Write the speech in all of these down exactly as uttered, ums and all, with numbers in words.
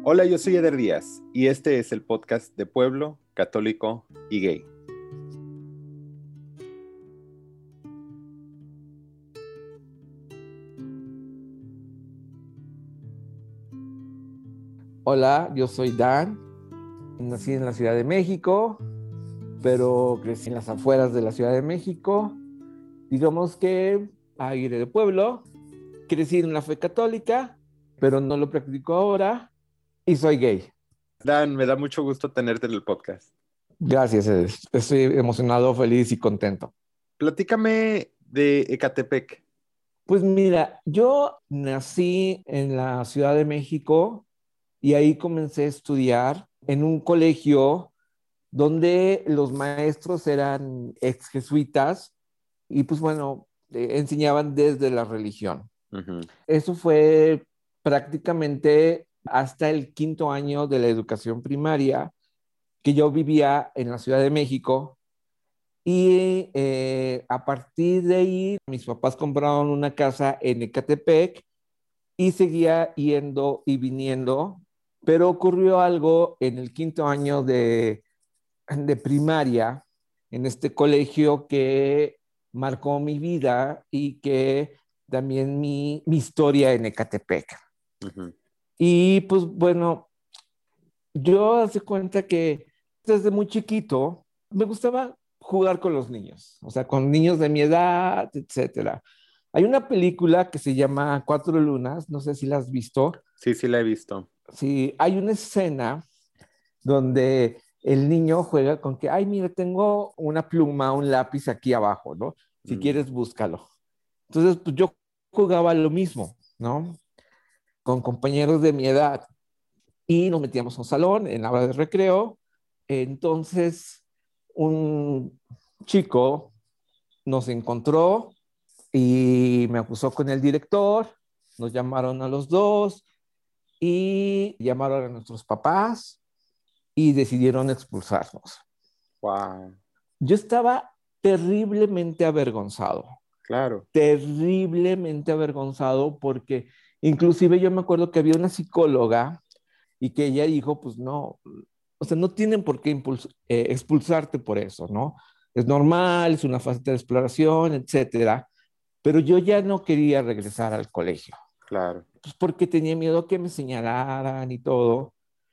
Hola, yo soy Eder Díaz y este es el podcast de Pueblo, Católico y Gay. Hola, yo soy Dan, nací en la Ciudad de México, pero crecí en las afueras de la Ciudad de México. Digamos que aire de pueblo, crecí en la fe católica, pero no lo practico ahora y soy gay. Dan, me da mucho gusto tenerte en el podcast. Gracias, Ed. Estoy emocionado, feliz y contento. Platícame de Ecatepec. Pues mira, yo nací en la Ciudad de México y ahí comencé a estudiar en un colegio donde los maestros eran ex jesuitas y pues bueno, eh, enseñaban desde la religión. Uh-huh. Eso fue prácticamente hasta el quinto año de la educación primaria, que yo vivía en la Ciudad de México. Y eh, a partir de ahí, mis papás compraron una casa en Ecatepec y seguía yendo y viniendo, pero ocurrió algo en el quinto año de, de primaria en este colegio que marcó mi vida y que también mi, mi historia en Ecatepec. Uh-huh. Y pues bueno, yo hace cuenta que desde muy chiquito me gustaba jugar con los niños, o sea, con niños de mi edad, etcétera. Hay una película que se llama Cuatro Lunas, no sé si la has visto. Sí, sí la he visto. Sí, hay una escena donde el niño juega con que, ay, mira, tengo una pluma, un lápiz aquí abajo, ¿no? Si Mm. quieres, búscalo. Entonces, pues yo jugaba lo mismo, ¿no? Con compañeros de mi edad y nos metíamos a un salón en la hora de recreo. Entonces, un chico nos encontró y me acusó con el director, nos llamaron a los dos y llamaron a nuestros papás y decidieron expulsarnos. Wow. Yo estaba terriblemente avergonzado, Claro. terriblemente avergonzado porque inclusive yo me acuerdo que había una psicóloga y que ella dijo, pues no, o sea, no tienen por qué impuls- eh, expulsarte por eso, ¿no? Es normal, es una fase de exploración, etcétera, pero yo ya no quería regresar al colegio, Claro. pues porque tenía miedo que me señalaran y todo.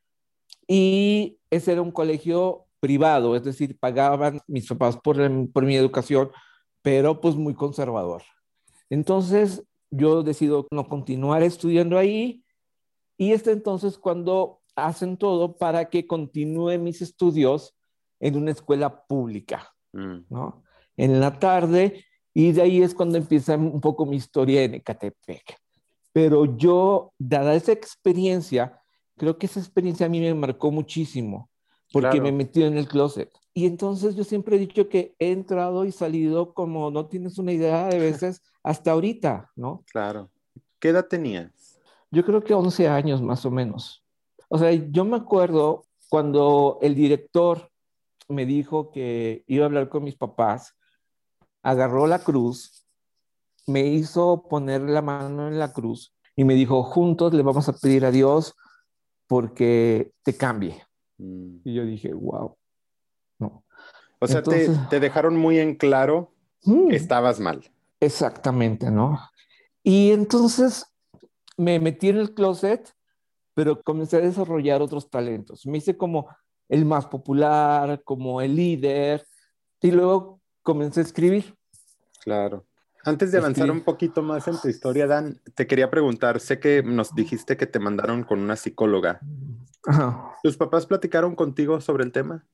Y ese era un colegio privado, es decir, pagaban mis papás por, por mi educación, pero pues muy conservador. Entonces yo decido no continuar estudiando ahí y es entonces cuando hacen todo para que continúe mis estudios en una escuela pública, Mm. ¿no? En la tarde, y de ahí es cuando empieza un poco mi historia en Ecatepec. Pero yo, dada esa experiencia, creo que esa experiencia a mí me marcó muchísimo, porque me Claro. metió en el closet. Y entonces yo siempre he dicho que he entrado y salido como no tienes una idea de veces hasta ahorita, ¿no? Claro. ¿Qué edad tenías? Yo creo que once años más o menos. O sea, yo me acuerdo cuando el director me dijo que iba a hablar con mis papás, agarró la cruz, me hizo poner la mano en la cruz y me dijo, juntos le vamos a pedir a Dios porque te cambie. Mm. Y yo dije, wow, no. O sea, te, Entonces, te dejaron muy en claro que mm, estabas mal. exactamente, ¿no? Y entonces me metí en el closet, pero comencé a desarrollar otros talentos. Me hice como el más popular, como el líder, y luego comencé a escribir. Claro. Antes de avanzar Escribí. un poquito más en tu historia, Dan, te quería preguntar, sé que nos dijiste que te mandaron con una psicóloga. Ajá. ¿Tus papás platicaron contigo sobre el tema?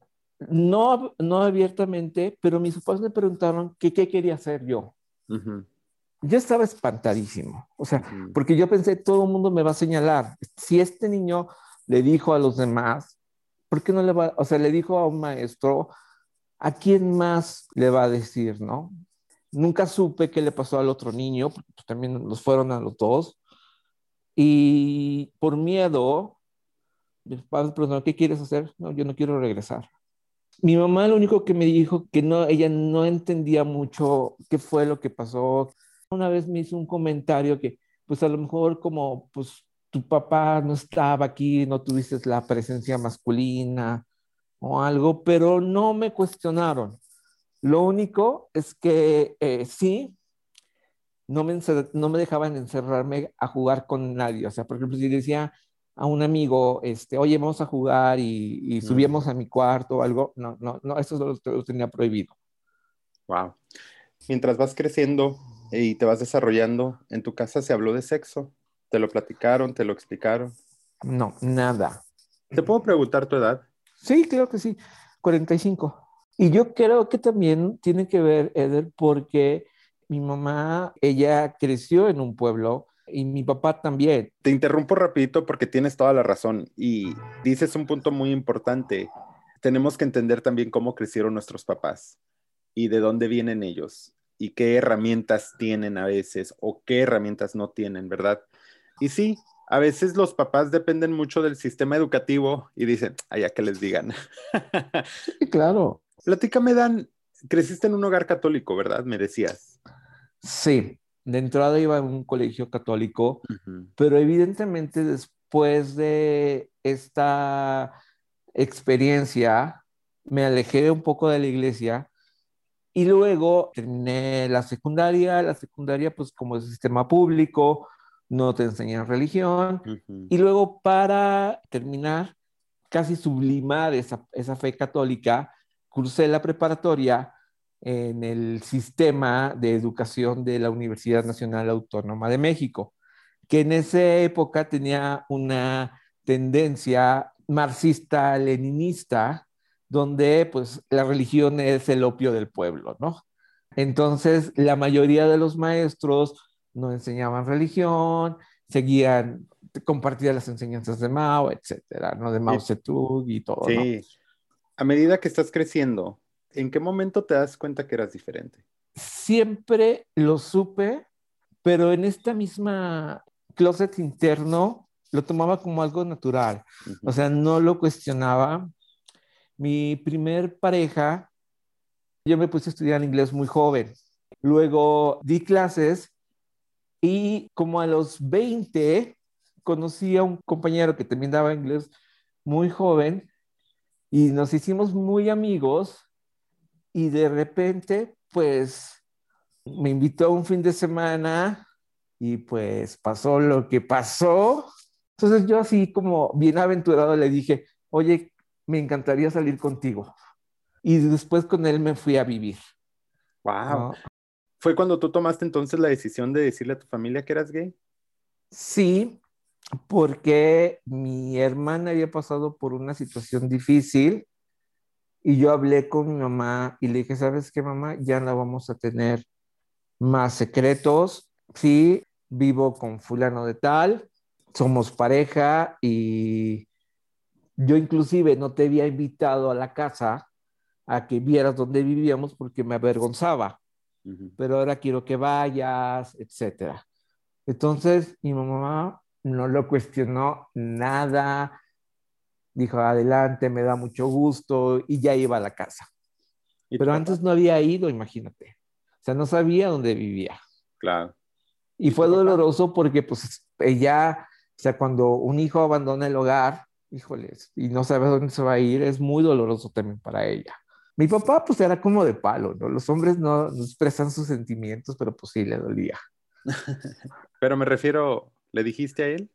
No, no abiertamente, pero mis papás me preguntaron que qué quería hacer yo. Uh-huh. Yo estaba espantadísimo, o sea, Uh-huh. porque yo pensé, todo el mundo me va a señalar. Si este niño le dijo a los demás, ¿por qué no le va, o sea, le dijo a un maestro, ¿a quién más le va a decir, no? Nunca supe qué le pasó al otro niño, porque pues, también los fueron a los dos. Y por miedo, mis padres preguntaron, ¿qué quieres hacer? No, yo no quiero regresar. Mi mamá lo único que me dijo que no, ella no entendía mucho qué fue lo que pasó. Una vez me hizo un comentario que, pues a lo mejor como, pues tu papá no estaba aquí, no tuviste la presencia masculina o algo, pero no me cuestionaron. Lo único es que eh, sí, no me, encer- no me dejaban encerrarme a jugar con nadie. O sea, por ejemplo, si decía a un amigo, este, oye, vamos a jugar y, y subíamos a mi cuarto o algo, no, no, no, eso lo, lo tenía prohibido. Wow. Mientras vas creciendo y te vas desarrollando, ¿en tu casa se habló de sexo? ¿Te lo platicaron? ¿Te lo explicaron? No, nada. ¿Te puedo preguntar tu edad? Sí, creo que sí, cuarenta y cinco. Y yo creo que también tiene que ver, Eder, porque mi mamá, ella creció en un pueblo y mi papá también. Te interrumpo rapidito porque tienes toda la razón y dices un punto muy importante. Tenemos que entender también cómo crecieron nuestros papás y de dónde vienen ellos y qué herramientas tienen a veces o qué herramientas no tienen, ¿verdad? Y sí, a veces los papás dependen mucho del sistema educativo y dicen, allá que les digan. Sí, claro. Platícame, Dan, creciste en un hogar católico, ¿verdad? Me decías. Sí, de entrada iba a un colegio católico, Ujú, pero evidentemente después de esta experiencia me alejé un poco de la iglesia y luego terminé la secundaria. La secundaria, pues como es sistema público, no te enseñan religión. ujú, Y luego para terminar, casi sublimar esa, esa fe católica, cursé la preparatoria en el sistema de educación de la Universidad Nacional Autónoma de México, que en esa época tenía una tendencia marxista-leninista, donde pues la religión es el opio del pueblo, ¿no? Entonces, la mayoría de los maestros no enseñaban religión, seguían, compartían las enseñanzas de Mao, etcétera, ¿no? De Mao y Zedong y todo, ¿no? sí, a medida que estás creciendo, ¿en qué momento te das cuenta que eras diferente? Siempre lo supe, pero en esta misma closet interno lo tomaba como algo natural, o Ujú, sea, no lo cuestionaba. Mi primer pareja, yo me puse a estudiar inglés muy joven, luego di clases y como a los veinte conocí a un compañero que también daba inglés muy joven y nos hicimos muy amigos y de repente pues me invitó a un fin de semana y pues pasó lo que pasó. Entonces yo así como bien aventurado le dije, oye, me encantaría salir contigo. Y después con él me fui a vivir, wow. ¿no? ¿Fue cuando tú tomaste entonces la decisión de decirle a tu familia que eras gay? Sí, porque mi hermana había pasado por una situación difícil y yo hablé con mi mamá y le dije, ¿sabes qué, mamá? Ya no vamos a tener más secretos. Sí, vivo con fulano de tal, somos pareja y yo inclusive no te había invitado a la casa a que vieras dónde vivíamos porque me avergonzaba, Ujú. pero ahora quiero que vayas, etcétera. Entonces mi mamá no lo cuestionó nada, dijo adelante, me da mucho gusto y ya iba a la casa. ¿Y tu Pero papá? antes no había ido, imagínate. O sea, no sabía dónde vivía. Claro. Y ¿Y tu fue papá? doloroso porque pues ella, o sea, cuando un hijo abandona el hogar, híjoles, y no sabe dónde se va a ir, es muy doloroso también para ella. Mi papá pues era como de palo, ¿no? Los hombres no, no expresan sus sentimientos, pero pues sí le dolía. Pero me refiero, ¿le dijiste a él?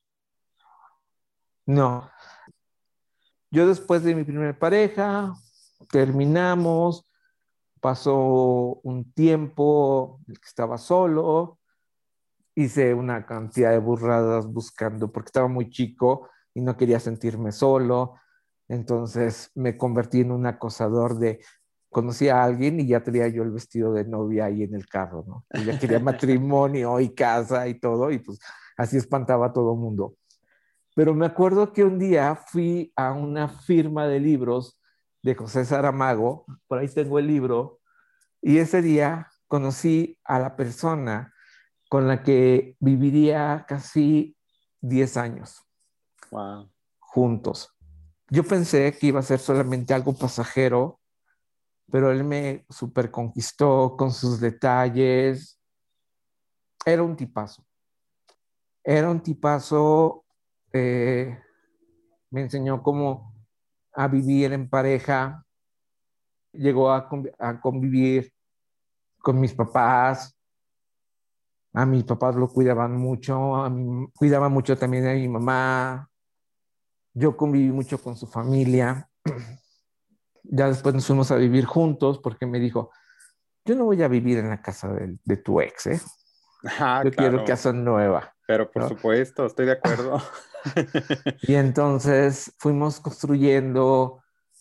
No, yo después de mi primera pareja, terminamos, pasó un tiempo en el que estaba solo, hice una cantidad de burradas buscando, porque estaba muy chico y no quería sentirme solo. Entonces me convertí en un acosador de, conocí a alguien y ya tenía yo el vestido de novia ahí en el carro, ¿no? Yo ya quería matrimonio y casa y todo, y pues así espantaba a todo mundo. Pero me acuerdo que un día fui a una firma de libros de José Saramago, por ahí tengo el libro, y ese día conocí a la persona con la que viviría casi diez años Wow. juntos. Yo pensé que iba a ser solamente algo pasajero, pero él me super conquistó con sus detalles. Era un tipazo. Era un tipazo, eh, me enseñó cómo a vivir en pareja, llegó a, conv- a convivir con mis papás, a mis papás lo cuidaban mucho, a mí, cuidaba mucho también a mi mamá, yo conviví mucho con su familia, ya después nos fuimos a vivir juntos porque me dijo, yo no voy a vivir en la casa de, de tu ex, ¿eh? Ah, Yo quiero claro, casa nueva, pero por ¿no? supuesto, estoy de acuerdo. Y entonces fuimos construyendo.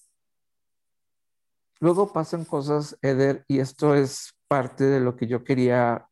Luego pasan cosas, Eder, y esto es parte de lo que yo quería,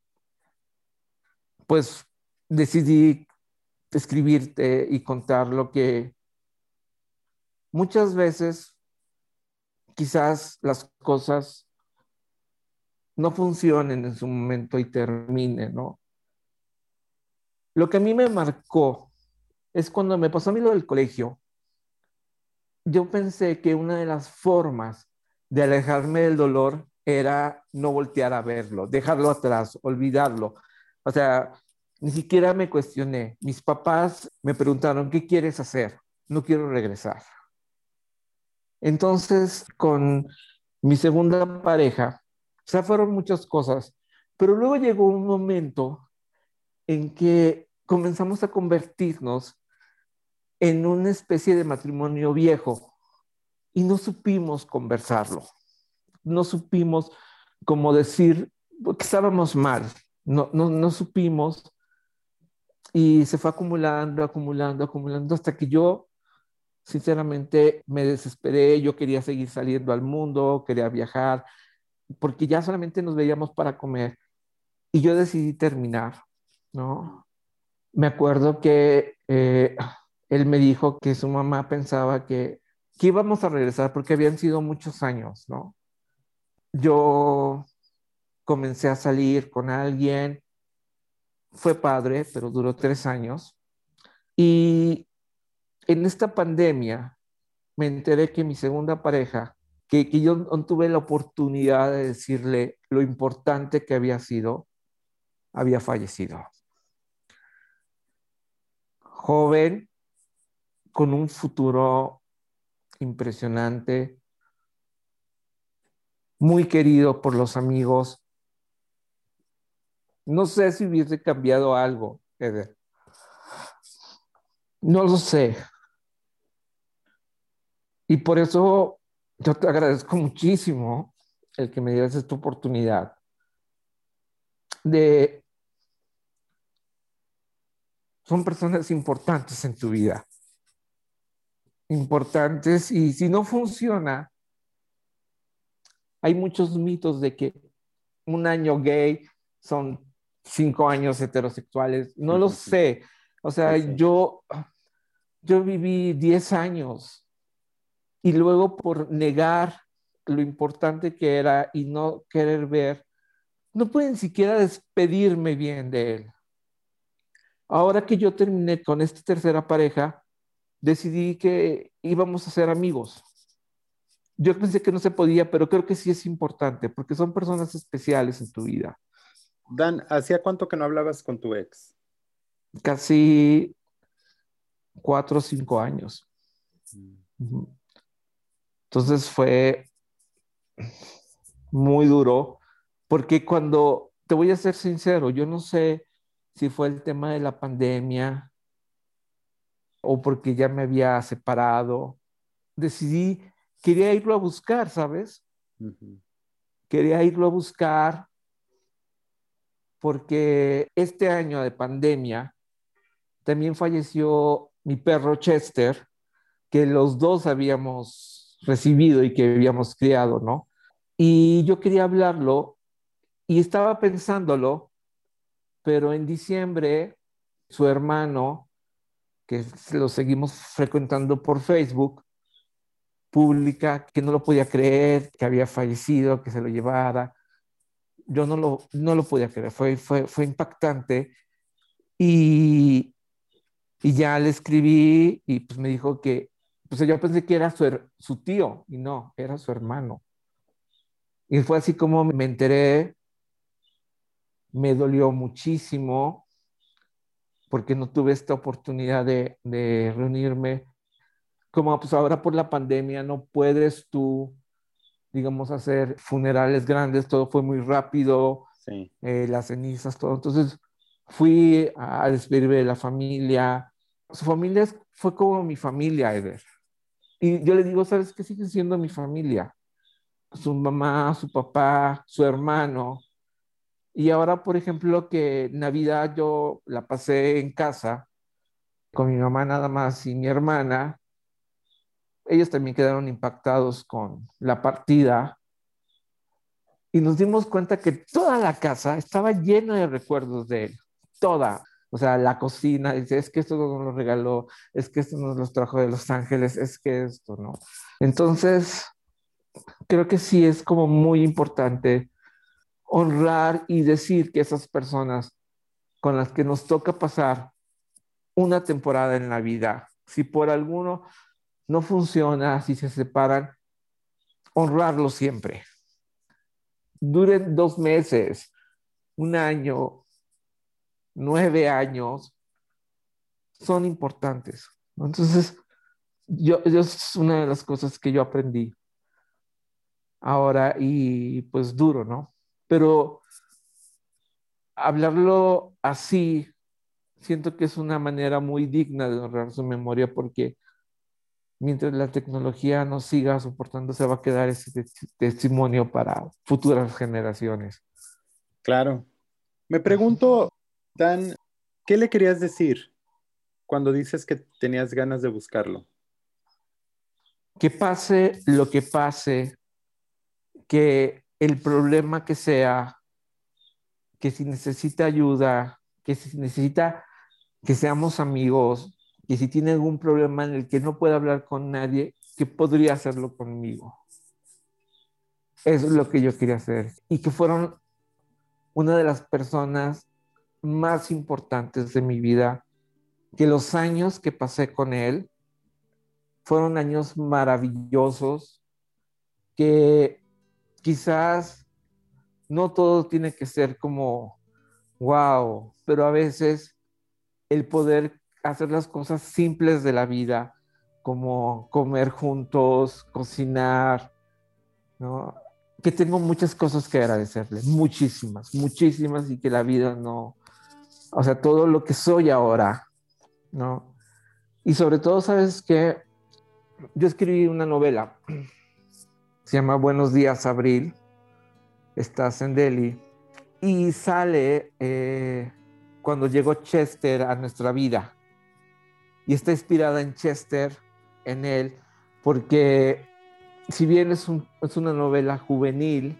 pues decidí escribirte y contar lo que muchas veces quizás las cosas no funcionen en su momento y terminen, ¿no? Lo que a mí me marcó es cuando me pasó a mí lo del colegio, yo pensé que una de las formas de alejarme del dolor era no voltear a verlo, dejarlo atrás, olvidarlo. O sea, ni siquiera me cuestioné. Mis papás me preguntaron, ¿qué quieres hacer? No quiero regresar. Entonces, con mi segunda pareja, o sea, fueron muchas cosas, pero luego llegó un momento en que comenzamos a convertirnos en una especie de matrimonio viejo y no supimos conversarlo, no supimos cómo decir que estábamos mal, no, no, no supimos y se fue acumulando, acumulando, acumulando hasta que yo sinceramente me desesperé, yo quería seguir saliendo al mundo, quería viajar, porque ya solamente nos veíamos para comer y yo decidí terminar, ¿no? Me acuerdo que eh, él me dijo que su mamá pensaba que, que íbamos a regresar porque habían sido muchos años, ¿no? Yo comencé a salir con alguien, fue padre, pero duró tres años. Y en esta pandemia me enteré que mi segunda pareja, que, que yo no tuve la oportunidad de decirle lo importante que había sido, había fallecido. Joven, con un futuro impresionante, muy querido por los amigos. No sé si hubiese cambiado algo, Eder. No lo sé. Y por eso yo te agradezco muchísimo el que me dieras esta oportunidad de, son personas importantes en tu vida, importantes, y si no funciona, hay muchos mitos de que un año gay son cinco años heterosexuales, no lo sé, o sea, Pues sí. yo, yo viví diez años y luego por negar lo importante que era y no querer ver, no pueden siquiera despedirme bien de él. Ahora que yo terminé con esta tercera pareja, decidí que íbamos a ser amigos. Yo pensé que no se podía, pero creo que sí es importante porque son personas especiales en tu vida. Dan, ¿hacía cuánto que no hablabas con tu ex? Casi cuatro o cinco años. Mm. Ujú. Entonces fue muy duro porque cuando, te voy a ser sincero, yo no sé si fue el tema de la pandemia o porque ya me había separado, decidí, quería irlo a buscar, ¿sabes? Ujú. Quería irlo a buscar porque este año de pandemia también falleció mi perro Chester, que los dos habíamos recibido y que habíamos criado, ¿no? Y yo quería hablarlo y estaba pensándolo, pero en diciembre su hermano, que lo seguimos frecuentando por Facebook, publica que no lo podía creer, que había fallecido, que se lo llevara. Yo no lo, no lo podía creer, fue, fue, fue impactante. Y, y ya le escribí y pues me dijo que, pues yo pensé que era su, her- su tío y no, era su hermano. Y fue así como me enteré, me dolió muchísimo, porque no tuve esta oportunidad de, de reunirme. Como pues ahora por la pandemia no puedes tú, digamos, hacer funerales grandes, todo fue muy rápido, Sí, eh, las cenizas, todo. Entonces fui a despedirme de la familia. Su familia es- fue como mi familia, Eder. Y yo le digo, ¿sabes qué? Sigue siendo mi familia. Su mamá, su papá, su hermano. Y ahora, por ejemplo, que Navidad yo la pasé en casa con mi mamá nada más y mi hermana, ellos también quedaron impactados con la partida y nos dimos cuenta que toda la casa estaba llena de recuerdos de él, toda. O sea, la cocina, dice, es que esto nos lo regaló, es que esto nos los trajo de Los Ángeles, es que esto, ¿no? Entonces, creo que sí es como muy importante honrar y decir que esas personas con las que nos toca pasar una temporada en la vida, si por alguno no funciona, si se separan, honrarlos siempre. Duren dos meses, un año, nueve años, son importantes. Entonces, yo, yo es una de las cosas que yo aprendí ahora y pues duro, ¿no? Pero hablarlo así, siento que es una manera muy digna de honrar su memoria porque mientras la tecnología nos siga soportando, se va a quedar ese tes- testimonio para futuras generaciones. claro. Me pregunto, Dan, ¿qué le querías decir cuando dices que tenías ganas de buscarlo? Que pase lo que pase, que el problema que sea, que si necesita ayuda, que si necesita que seamos amigos, que si tiene algún problema en el que no puede hablar con nadie, que podría hacerlo conmigo. Eso es lo que yo quería hacer. Y que fueron una de las personas más importantes de mi vida, que los años que pasé con él fueron años maravillosos, que quizás no todo tiene que ser como wow, pero a veces el poder hacer las cosas simples de la vida, como comer juntos, cocinar, ¿no? Que tengo muchas cosas que agradecerle, muchísimas, muchísimas, y que la vida no, o sea, todo lo que soy ahora, ¿no? Y sobre todo, ¿sabes qué? Yo escribí una novela, se llama Buenos días, Abril, estás en Delhi, y sale eh, cuando llegó Chester a nuestra vida, y está inspirada en Chester, en él, porque si bien es, un, es una novela juvenil,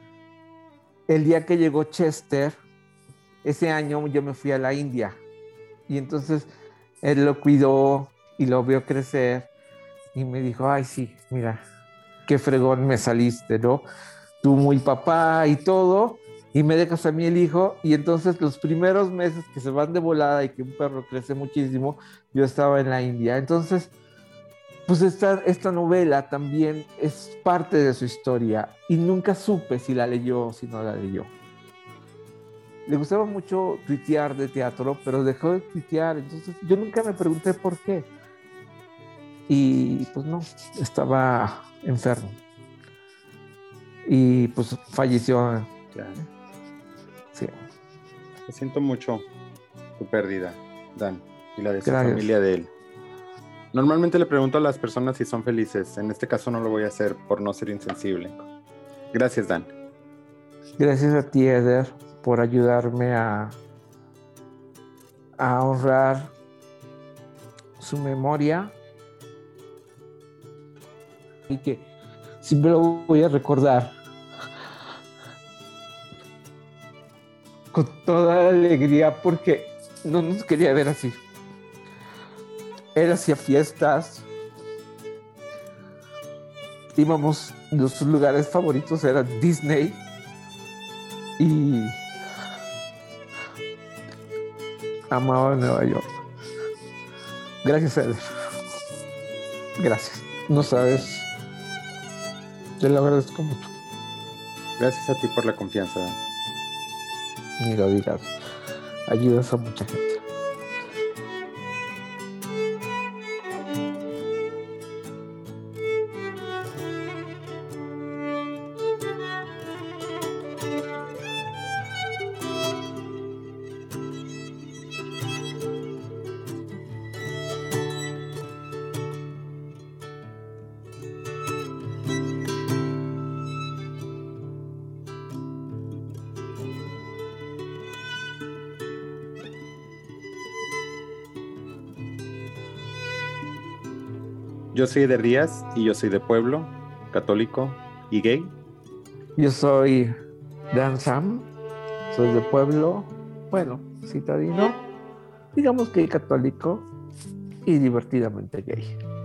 el día que llegó Chester, ese año yo me fui a la India, y entonces él lo cuidó y lo vio crecer, y me dijo, ay sí, mira, qué fregón me saliste, ¿no? Tú muy papá y todo, y me dejas a mí el hijo, y entonces los primeros meses que se van de volada y que un perro crece muchísimo, yo estaba en la India. Entonces, pues esta, esta novela también es parte de su historia, y nunca supe si la leyó o si no la leyó. Le gustaba mucho tuitear de teatro, pero dejó de tuitear, entonces yo nunca me pregunté por qué. Y pues no, estaba enfermo. Y pues falleció. Ya. Sí, Lo siento mucho tu pérdida, Dan, y la de su gracias. familia de él. Normalmente le pregunto a las personas si son felices. En este caso no lo voy a hacer por no ser insensible. Gracias, Dan. Gracias a ti, Eder, por ayudarme a, a honrar su memoria y que siempre lo voy a recordar con toda alegría porque no nos quería ver así. Él hacía fiestas, íbamos, nuestros lugares favoritos eran Disney y amaba Nueva York. Gracias, Eder. Gracias. No sabes, te lo agradezco mucho. Gracias a ti por la confianza, Dan. Ni lo digas. Ayudas a mucha gente. Yo soy de Rías y yo soy de pueblo, católico y gay. Yo soy Dan Sam, soy de pueblo, bueno, citadino, digamos que católico y divertidamente gay.